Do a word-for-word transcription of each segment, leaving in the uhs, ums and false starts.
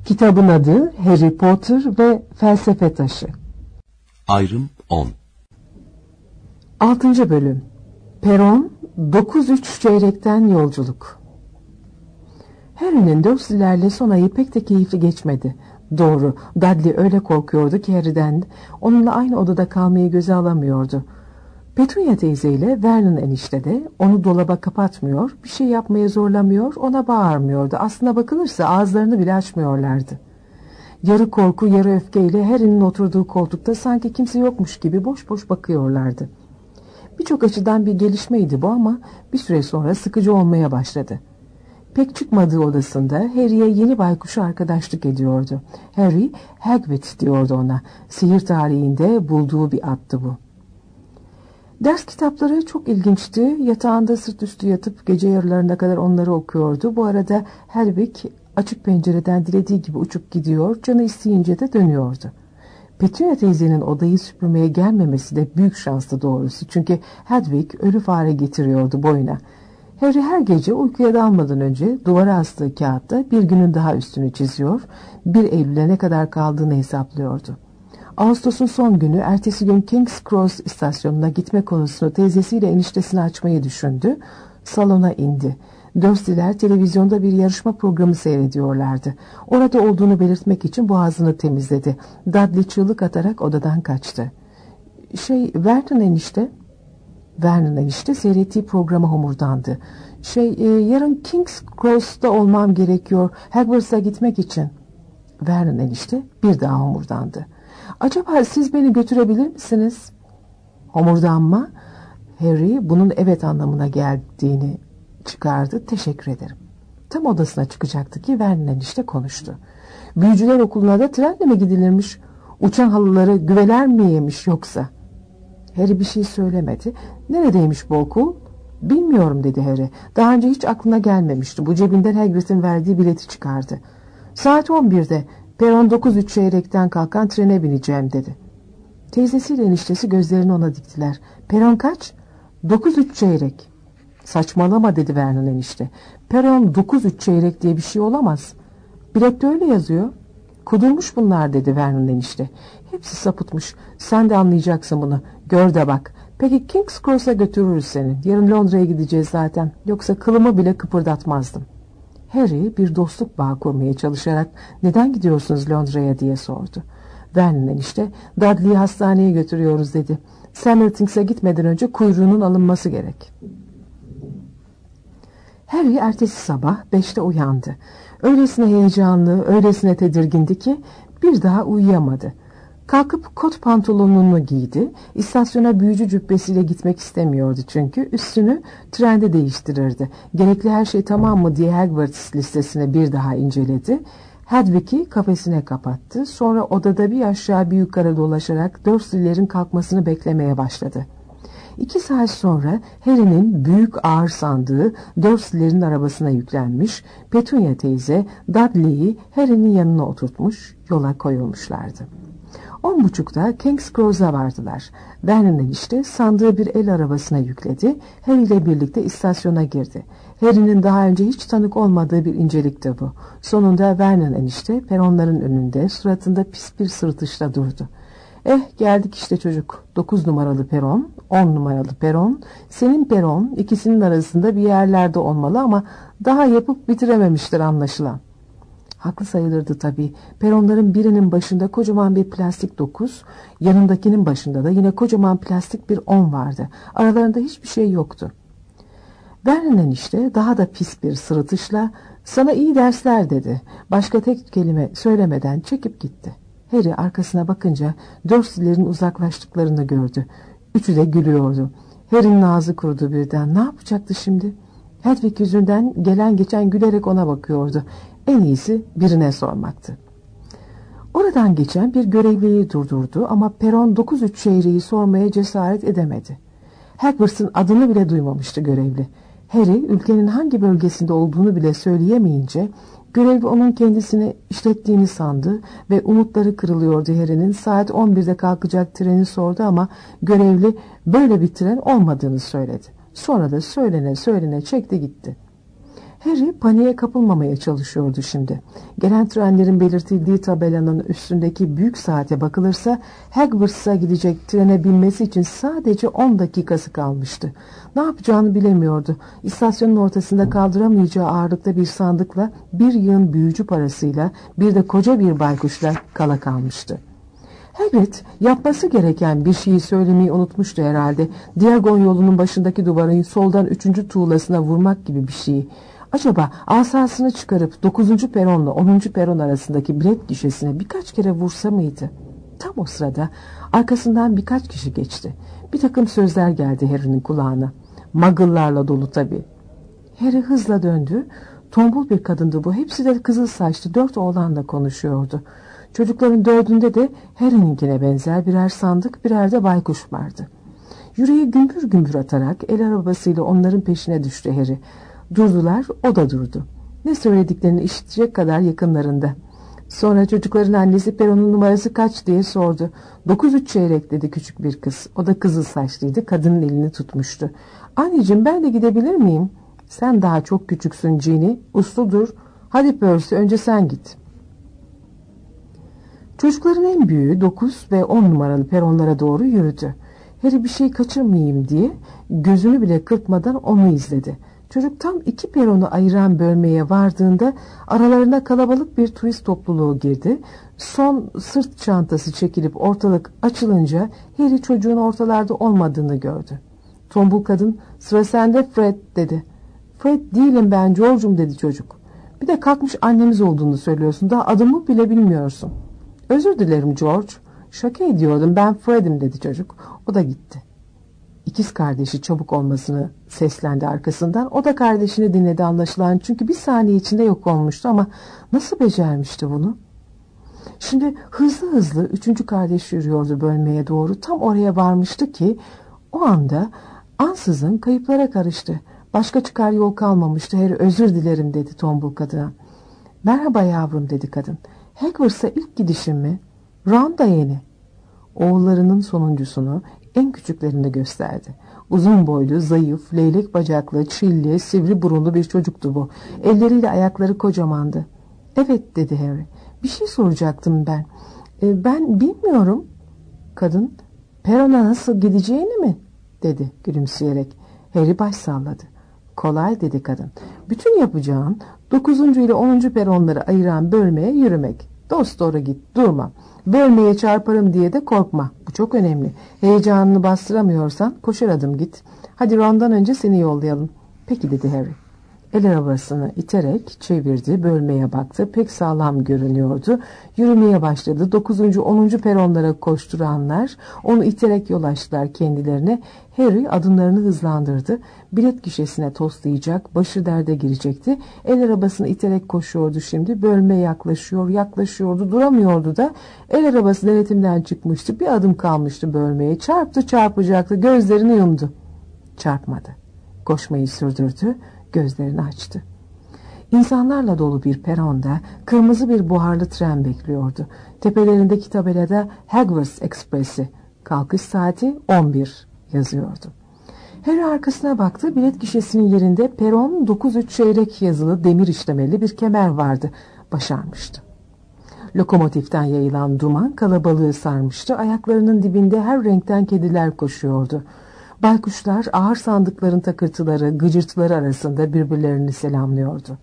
Kitabın adı Harry Potter ve Felsefe Taşı. Ayrım on. altıncı Bölüm. Peron dokuz üç çeyrekten yolculuk. Harry'nin Dursley'lerle son ayı pek de keyifli geçmedi. Doğru, Dudley öyle korkuyordu ki Harry'den, onunla aynı odada kalmayı göze alamıyordu. Petunia teyzeyle Vernon enişte de onu dolaba kapatmıyor, bir şey yapmaya zorlamıyor, ona bağırmıyordu. Aslına bakılırsa ağızlarını bile açmıyorlardı. Yarı korku, yarı öfkeyle Harry'nin oturduğu koltukta sanki kimse yokmuş gibi boş boş bakıyorlardı. Birçok açıdan bir gelişmeydi bu ama bir süre sonra sıkıcı olmaya başladı. Pek çıkmadığı odasında Harry'e yeni baykuşu arkadaşlık ediyordu. Harry, Hagrid diyordu ona. Sihir tarihinde bulduğu bir attı bu. Ders kitapları çok ilginçti. Yatağında sırt üstü yatıp gece yarılarına kadar onları okuyordu. Bu arada Hedwig açık pencereden dilediği gibi uçup gidiyor, canı isteyince de dönüyordu. Petunia teyzenin odayı süpürmeye gelmemesi de büyük şanstı doğrusu. Çünkü Hedwig ölü fare getiriyordu boyuna. Harry her gece uykuya dalmadan önce duvara astığı kağıtta bir günün daha üstünü çiziyor, bir Eylül'e ne kadar kaldığını hesaplıyordu. Ağustos'un son günü, ertesi gün King's Cross istasyonuna gitme konusunu teyzesiyle eniştesine açmayı düşündü. Salona indi. Dursley'ler televizyonda bir yarışma programı seyrediyorlardı. Orada olduğunu belirtmek için boğazını temizledi. Dudley çığlık atarak odadan kaçtı. Şey, Vernon enişte... Vernon enişte seyrettiği programa homurdandı. Şey, e, yarın King's Cross'ta olmam gerekiyor, Hogwarts'a gitmek için. Vernon enişte bir daha homurdandı. Acaba siz beni götürebilir misiniz? Homurdanma, Harry bunun evet anlamına geldiğini çıkardı. Teşekkür ederim. Tam odasına çıkacaktı ki Vernon enişte konuştu. Büyücüler okuluna da trenle mi gidilirmiş? Uçan halıları güveler mi yemiş yoksa? Harry bir şey söylemedi. Neredeymiş bu okul? Bilmiyorum dedi Harry. Daha önce hiç aklına gelmemişti. Bu cebinden Hagrid'in verdiği bileti çıkardı. Saat on birde peron dokuz üç çeyrekten kalkan trene bineceğim dedi. Teyzesiyle eniştesi gözlerini ona diktiler. Peron kaç? dokuz üç çeyrek. Saçmalama dedi Vernon enişte. Peron dokuz üç çeyrek diye bir şey olamaz. Bilette öyle yazıyor. Kudurmuş bunlar dedi Vernon enişte. Hepsi sapıtmış. Sen de anlayacaksın bunu. Gör de bak. Peki King's Cross'a götürürüz seni. Yarın Londra'ya gideceğiz zaten. Yoksa kılımı bile kıpırdatmazdım. Harry bir dostluk bağı kurmaya çalışarak neden gidiyorsunuz Londra'ya diye sordu. Vernon enişte Dudley'i hastaneye götürüyoruz dedi. Sam Miltings'e gitmeden önce kuyruğunun alınması gerek. Harry ertesi sabah beşte uyandı. Öylesine heyecanlı, öylesine tedirgindi ki bir daha uyuyamadı. Kalkıp kot pantolonunu giydi. İstasyona büyücü cübbesiyle gitmek istemiyordu çünkü üstünü trende değiştirirdi. Gerekli her şey tamam mı diye Hogwarts listesini bir daha inceledi. Hedwig'i kafesine kapattı. Sonra odada bir aşağı bir yukarı dolaşarak Dursley'lerin kalkmasını beklemeye başladı. İki saat sonra Harry'nin büyük ağır sandığı Dursley'lerin arabasına yüklenmiş, Petunia teyze Dudley'i Harry'nin yanına oturtmuş, yola koyulmuşlardı. On buçukta King's Cross'a vardılar. Vernon enişte sandığı bir el arabasına yükledi, Harry ile birlikte istasyona girdi. Harry'nin daha önce hiç tanık olmadığı bir incelikti bu. Sonunda Vernon enişte peronların önünde, suratında pis bir sırıtışla durdu. Eh geldik işte çocuk. Dokuz numaralı peron, on numaralı peron, senin peron ikisinin arasında bir yerlerde olmalı ama daha yapıp bitirememiştir anlaşılan. Haklı sayılırdı tabii. Peronların birinin başında kocaman bir plastik dokuz, yanındakinin başında da yine kocaman plastik bir on vardı. Aralarında hiçbir şey yoktu. Vernon enişte daha da pis bir sırıtışla sana iyi dersler dedi. Başka tek kelime söylemeden çekip gitti. Harry arkasına bakınca Dursley'lerin uzaklaştıklarını gördü. Üçü de gülüyordu. Harry'nin ağzı kurudu birden. Ne yapacaktı şimdi? Hedwig yüzünden gelen geçen gülerek ona bakıyordu. En iyisi birine sormaktı. Oradan geçen bir görevliyi durdurdu ama peron dokuz üç çeyreği sormaya cesaret edemedi. Hogwarts'ın adını bile duymamıştı görevli. Harry ülkenin hangi bölgesinde olduğunu bile söyleyemeyince görevli onun kendisini işlettiğini sandı ve umutları kırılıyordu Harry'nin. Saat on birde kalkacak treni sordu ama görevli böyle bir tren olmadığını söyledi. Sonra da söylene söylene çekti gitti. Harry paniğe kapılmamaya çalışıyordu şimdi. Gelen trenlerin belirtildiği tabelanın üstündeki büyük saate bakılırsa Hogwarts'a gidecek trene binmesi için sadece on dakikası kalmıştı. Ne yapacağını bilemiyordu. İstasyonun ortasında kaldıramayacağı ağırlıkta bir sandıkla, bir yığın büyücü parasıyla, bir de koca bir baykuşla kala kalmıştı. Hagrid yapması gereken bir şeyi söylemeyi unutmuştu herhalde. Diagon yolunun başındaki duvarın soldan üçüncü tuğlasına vurmak gibi bir şey. Acaba asasını çıkarıp dokuzuncu peronla onuncu peron arasındaki bilet gişesine birkaç kere vursa mıydı? Tam o sırada arkasından birkaç kişi geçti. Bir takım sözler geldi Harry'nin kulağına. Muggle'larla dolu tabii. Harry hızla döndü. Tombul bir kadındı bu. Hepsi de kızıl saçlı dört oğlanla konuşuyordu. Çocukların dördünde de Harry'ninkine benzer birer sandık, birer de baykuş vardı. Yüreği gümbür gümbür atarak el arabasıyla onların peşine düştü Harry. Durdular, o da durdu. Ne söylediklerini işitecek kadar yakınlarında. Sonra çocukların annesi peronun numarası kaç diye sordu. Dokuz üç çeyrek dedi küçük bir kız. O da kızıl saçlıydı, kadının elini tutmuştu. Anneciğim, ben de gidebilir miyim? Sen daha çok küçüksün Ginny, uslu dur. Hadi Percy, önce sen git. Çocukların en büyüğü dokuz ve on numaralı peronlara doğru yürüdü. Harry bir şey kaçırmayayım diye gözünü bile kırpmadan onu izledi. Çocuk tam iki peronu ayıran bölmeye vardığında aralarına kalabalık bir turist topluluğu girdi. Son sırt çantası çekilip ortalık açılınca Harry çocuğun ortalarda olmadığını gördü. Tombul kadın, sıra sende Fred dedi. Fred değilim ben George'um dedi çocuk. Bir de kalkmış annemiz olduğunu söylüyorsun, daha adımı bile bilmiyorsun. Özür dilerim George, şaka ediyordum, ben Fred'im dedi çocuk. O da gitti. İkiz kardeşi çabuk olmasını seslendi arkasından. O da kardeşini dinledi anlaşılan, çünkü bir saniye içinde yok olmuştu ama nasıl becermişti bunu? Şimdi hızlı hızlı üçüncü kardeş yürüyordu bölmeye doğru. Tam oraya varmıştı ki o anda ansızın kayıplara karıştı. Başka çıkar yol kalmamıştı. Harry özür dilerim dedi tombul kadına. Merhaba yavrum dedi kadın. Hogwarts'a ilk gidişin mi? Ron da yeni. Oğullarının sonuncusunu, en küçüklerini gösterdi. Uzun boylu, zayıf, leylek bacaklı, çilli, sivri burunlu bir çocuktu bu. Elleriyle ayakları kocamandı. Evet dedi Harry. Bir şey soracaktım ben. E, ben bilmiyorum. Kadın, perona nasıl gideceğini mi? Dedi gülümseyerek. Harry baş salladı. Kolay dedi kadın. Bütün yapacağın dokuzuncu ile onuncu peronları ayıran bölmeye yürümek. Dosdoğru git, durma. Bölmeye çarparım diye de korkma. Bu çok önemli. Heyecanını bastıramıyorsan koşar adım git. Hadi Ron'dan önce seni yollayalım. Peki dedi Harry. El arabasını iterek çevirdi, bölmeye baktı. Pek sağlam görünüyordu. Yürümeye başladı. Dokuzuncu, onuncu peronlara koşturanlar onu iterek yol açtılar kendilerine. Harry adımlarını hızlandırdı. Bilet gişesine toslayacak, başı derde girecekti. El arabasını iterek koşuyordu şimdi. Bölme yaklaşıyor, yaklaşıyordu, duramıyordu da. El arabası denetimden çıkmıştı. Bir adım kalmıştı bölmeye. Çarptı, çarpacaktı. Gözlerini yumdu. Çarpmadı. Koşmayı sürdürdü. Gözlerini açtı. İnsanlarla dolu bir peronda kırmızı bir buharlı tren bekliyordu. Tepelerindeki tabelada Hogwarts Ekspresi, kalkış saati on bir yazıyordu. Harry arkasına baktı. Bilet gişesinin yerinde peron dokuz üç çeyrek yazılı demir işlemeli bir kemer vardı. Başarmıştı. Lokomotiften yayılan duman kalabalığı sarmıştı. Ayaklarının dibinde her renkten kediler koşuyordu. Baykuşlar ağır sandıkların takırtıları, gıcırtıları arasında birbirlerini selamlıyordu.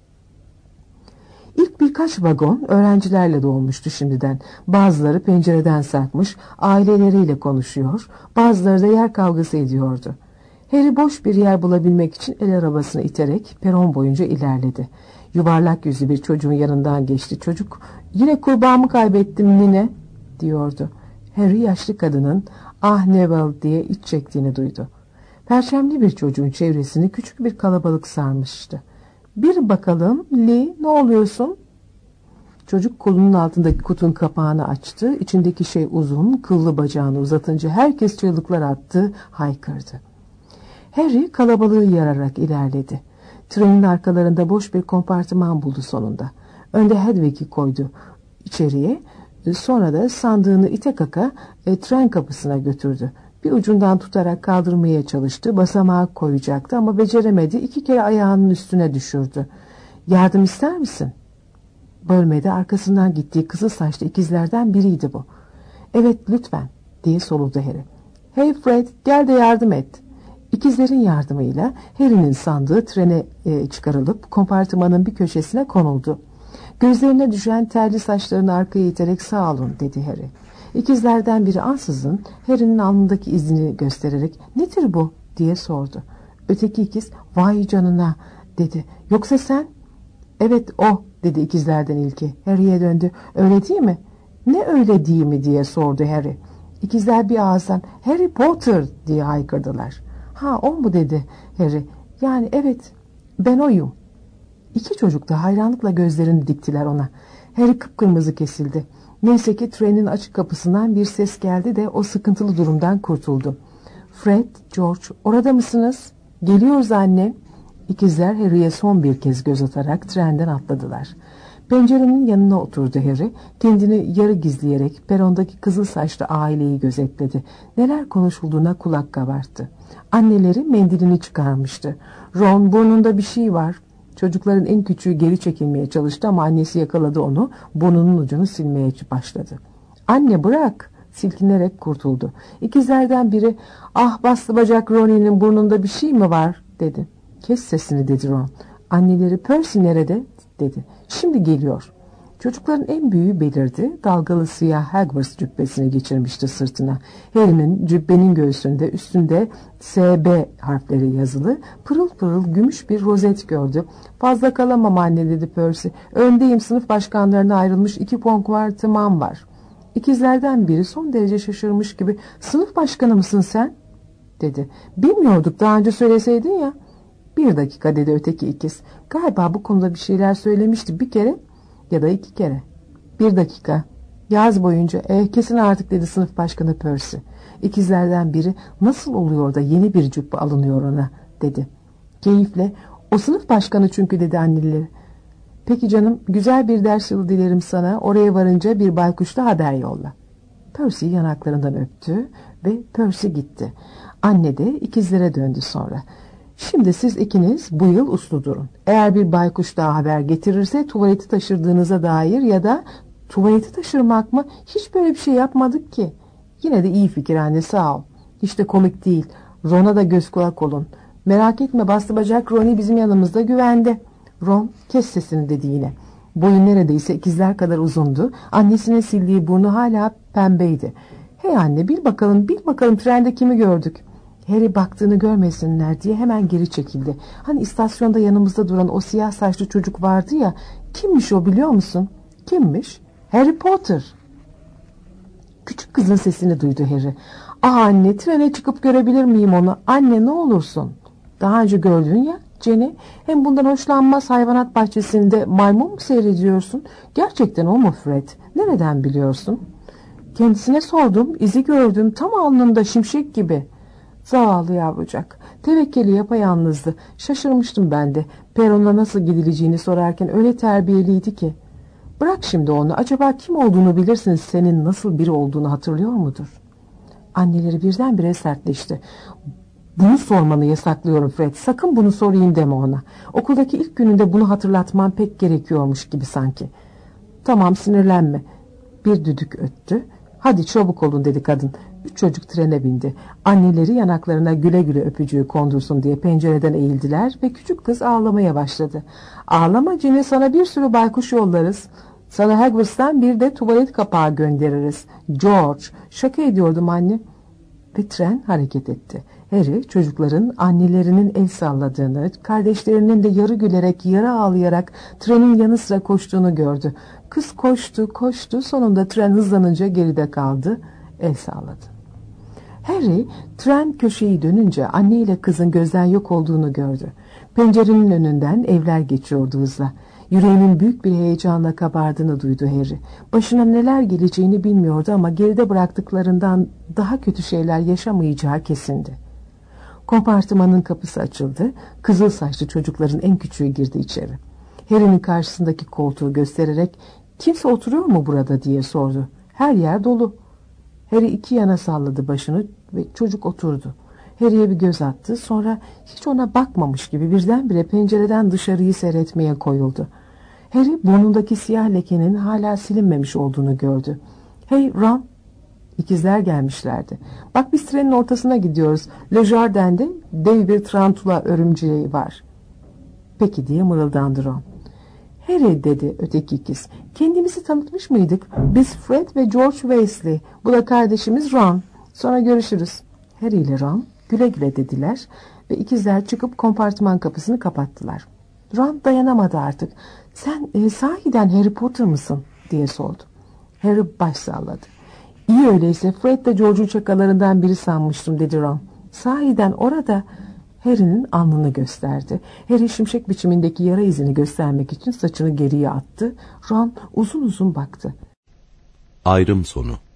İlk birkaç vagon öğrencilerle dolmuştu şimdiden. Bazıları pencereden sarkmış, aileleriyle konuşuyor, bazıları da yer kavgası ediyordu. Harry boş bir yer bulabilmek için el arabasını iterek peron boyunca ilerledi. Yuvarlak yüzlü bir çocuğun yanından geçti. Çocuk, "Yine kurbağamı kaybettim nine," diyordu. Harry yaşlı kadının "Ah Neville" diye iç çektiğini duydu. Perçemli bir çocuğun çevresini küçük bir kalabalık sarmıştı. "Bir bakalım Lee, ne oluyorsun?" Çocuk kolunun altındaki kutunun kapağını açtı. İçindeki şey uzun, kıllı bacağını uzatınca herkes çığlıklar attı, haykırdı. Harry kalabalığı yararak ilerledi. Trenin arkalarında boş bir kompartıman buldu sonunda. Önde Hedwig'i koydu içeriye. Sonra da sandığını ite kaka e, tren kapısına götürdü. Bir ucundan tutarak kaldırmaya çalıştı. Basamağı koyacaktı ama beceremedi. İki kere ayağının üstüne düşürdü. Yardım ister misin? Bölmede arkasından gittiği kızıl saçlı ikizlerden biriydi bu. Evet lütfen diye soludu Harry. Hey Fred, gel de yardım et. İkizlerin yardımıyla Harry'nin sandığı trene e, çıkarılıp kompartımanın bir köşesine konuldu. Gözlerine düşen terli saçlarını arkaya iterek sağ olun dedi Harry. İkizlerden biri ansızın Harry'nin alnındaki izini göstererek nedir bu diye sordu. Öteki ikiz vay canına dedi. Yoksa sen? Evet o dedi ikizlerden ilki. Harry'e döndü. Öyle değil mi? Ne öyle değil mi diye sordu Harry. İkizler bir ağızdan Harry Potter diye haykırdılar. Ha o mu dedi Harry. Yani evet ben oyum. İki çocuk da hayranlıkla gözlerini diktiler ona. Harry kıpkırmızı kesildi. Neyse ki trenin açık kapısından bir ses geldi de o sıkıntılı durumdan kurtuldu. Fred, George orada mısınız? Geliyoruz anne. İkizler Harry'e son bir kez göz atarak trenden atladılar. Pencerenin yanına oturdu Harry. Kendini yarı gizleyerek perondaki kızıl saçlı aileyi gözetledi. Neler konuşulduğuna kulak kabarttı. Anneleri mendilini çıkarmıştı. Ron burnunda bir şey var. Çocukların en küçüğü geri çekilmeye çalıştı ama annesi yakaladı onu. Burnunun ucunu silmeye başladı. Anne bırak. Silkinerek kurtuldu. İkizlerden biri ah bastı bacak Ronnie'nin burnunda bir şey mi var dedi. Kes sesini dedi Ron. Anneleri Percy nerede dedi. Şimdi geliyor. Çocukların en büyüğü belirdi. Dalgalı siyah Hogwarts cübbesini geçirmişti sırtına. Harry'nin cübbenin göğsünde üstünde S B harfleri yazılı pırıl pırıl gümüş bir rozet gördü. Fazla kalamam anne dedi Percy. Öndeyim, sınıf başkanlarına ayrılmış iki kompartıman var. İkizlerden biri son derece şaşırmış gibi sınıf başkanı mısın sen dedi. Bilmiyorduk, daha önce söyleseydin ya. Bir dakika dedi öteki ikiz. Galiba bu konuda bir şeyler söylemişti bir kere ya da iki kere. Bir dakika. Yaz boyunca eh kesin artık dedi sınıf başkanı Percy. İkizlerden biri nasıl oluyor da yeni bir cübbe alınıyor ona dedi. Keyifle o sınıf başkanı çünkü dedi anneleri. Peki canım, güzel bir ders yılı dilerim sana. Oraya varınca bir baykuşla haber yolla. Percy yanaklarından öptü ve Percy gitti. Anne de ikizlere döndü sonra. Şimdi siz ikiniz bu yıl uslu durun. Eğer bir baykuş daha haber getirirse tuvaleti taşırdığınıza dair ya da tuvaleti taşırmak mı? Hiç böyle bir şey yapmadık ki. Yine de iyi fikir anne, sağ ol. Hiç de komik değil. Ron'a da göz kulak olun. Merak etme, bastı bacak Ronnie bizim yanımızda güvende. Ron kes sesini dedi yine. Boyu neredeyse ikizler kadar uzundu. Annesine sildiği burnu hala pembeydi. Hey anne, bil bakalım bil bakalım trende kimi gördük? Harry baktığını görmesinler diye hemen geri çekildi. Hani istasyonda yanımızda duran o siyah saçlı çocuk vardı ya, kimmiş o biliyor musun? Kimmiş? Harry Potter. Küçük kızın sesini duydu Harry. Ah anne, trene çıkıp görebilir miyim onu? Anne ne olursun. Daha önce gördün ya Jenny. Hem bundan hoşlanmaz, hayvanat bahçesinde maymun mu seyrediyorsun? Gerçekten o mu Fred? Nereden biliyorsun? Kendisine sordum, izi gördüm, tam alnımda şimşek gibi. Zavallı yavrucak. Tevekkeli yapayalnızdı. Şaşırmıştım ben de. Perona nasıl gidileceğini sorarken öyle terbiyeliydi ki. Bırak şimdi onu. Acaba kim olduğunu bilirsin, senin nasıl biri olduğunu hatırlıyor mudur? Anneleri birdenbire sertleşti. Bunu sormanı yasaklıyorum Fred. Sakın bunu sorayım deme ona. Okuldaki ilk gününde bunu hatırlatman pek gerekiyormuş gibi sanki. Tamam, sinirlenme. Bir düdük öttü. Hadi çabuk olun dedi kadın. Üç çocuk trene bindi. Anneleri yanaklarına güle güle öpücüğü kondursun diye pencereden eğildiler ve küçük kız ağlamaya başladı. Ağlama Jenny, sana bir sürü baykuş yollarız. Sana Hogwarts'tan bir de tuvalet kapağı göndeririz. George, şaka ediyordum anne. Ve tren hareket etti. Harry çocukların annelerinin el salladığını, kardeşlerinin de yarı gülerek yarı ağlayarak trenin yanı sıra koştuğunu gördü. Kız koştu koştu, sonunda tren hızlanınca geride kaldı, el salladı. Harry tren köşeyi dönünce anne ile kızın gözden yok olduğunu gördü. Pencerenin önünden evler geçiyordu hızla. Yüreğinin büyük bir heyecanla kabardığını duydu Harry. Başına neler geleceğini bilmiyordu ama geride bıraktıklarından daha kötü şeyler yaşamayacağı kesindi. Kompartımanın kapısı açıldı. Kızıl saçlı çocukların en küçüğü girdi içeri. Harry'nin karşısındaki koltuğu göstererek "Kimse oturuyor mu burada?" diye sordu. "Her yer dolu." Harry iki yana salladı başını ve çocuk oturdu. Harry'e bir göz attı, sonra hiç ona bakmamış gibi birdenbire pencereden dışarıyı seyretmeye koyuldu. Harry burnundaki siyah lekenin hala silinmemiş olduğunu gördü. "Hey Ron!" İkizler gelmişlerdi. "Bak biz trenin ortasına gidiyoruz. Le Jardin'de dev bir tarantula örümceği var." "Peki," diye mırıldandı Ron. "Harry," dedi öteki ikiz, "kendimizi tanıtmış mıydık? Biz Fred ve George Weasley. Bu da kardeşimiz Ron. Sonra görüşürüz." Harry ile Ron güle güle dediler ve ikizler çıkıp kompartıman kapısını kapattılar. Ron dayanamadı artık. "Sen e, sahiden Harry Potter mısın?" diye sordu. Harry baş salladı. "İyi öyleyse Fred de George'un şakalarından biri sanmıştım," dedi Ron. "Sahiden orada." Harry'nin alnını gösterdi. Harry şimşek biçimindeki yara izini göstermek için saçını geriye attı. Ron uzun uzun baktı. Ayrım sonu.